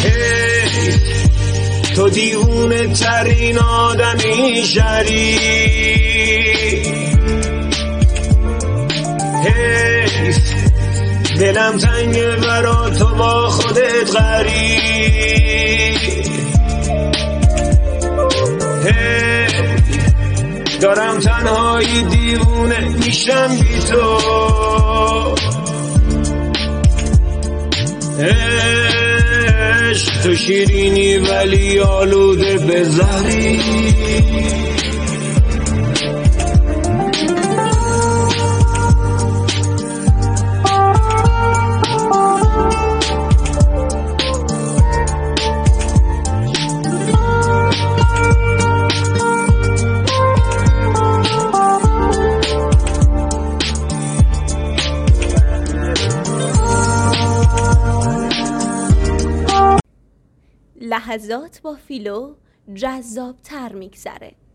تو دیوونه ترین آدمی شری، دلم تنگه برا تو با خودت غری، دارم تنهایی دیوونه میشم بی تو، عشق تو شیرینی ولی آلوده به زهری. لحظات با فیلو جذاب تر میگذره.